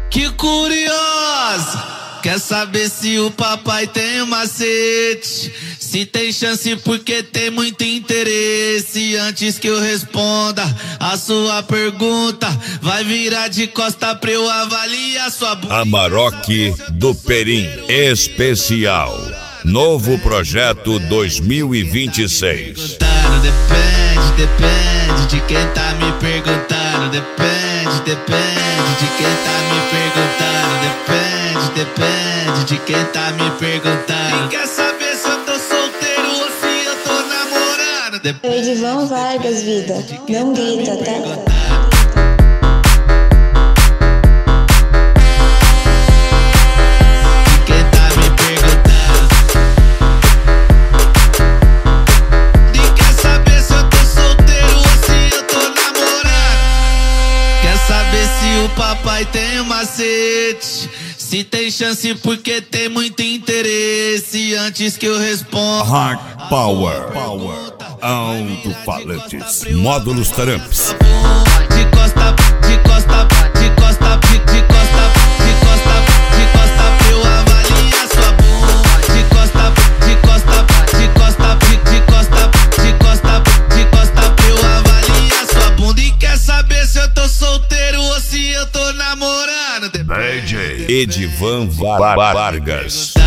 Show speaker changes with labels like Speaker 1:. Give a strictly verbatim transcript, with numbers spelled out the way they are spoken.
Speaker 1: Que curiosa! Quer saber se o papai tem macete? Se tem chance porque tem muito interesse. Antes que eu responda a sua pergunta, vai virar de costa pra eu avaliar sua bunda.
Speaker 2: Amarok do Perim Especial. Novo projeto dois mil e vinte e seis.
Speaker 1: Depende, depende de quem tá me perguntando. Depende, depende de quem tá me perguntando. Depende, depende de quem tá me perguntando. E quer saber se eu tô solteiro ou se eu tô namorando? Depende.
Speaker 3: Edivan Vargas, vida, não grita, tá?
Speaker 1: O papai tem macete, se tem chance porque tem muito interesse. Antes que eu responda,
Speaker 2: Hard Power, Power. Alto-falantes, módulos Tramps.
Speaker 1: De costa, de costa, de costa, de, de costa, de costa, de costa pra eu avaliar sua bunda. De costa, de costa, de costa, de, de costa, de costa, de costa pra eu avaliar sua bunda. E quer saber se eu tô solteiro ou se eu tô namorando?
Speaker 2: D J Edivan Vargas.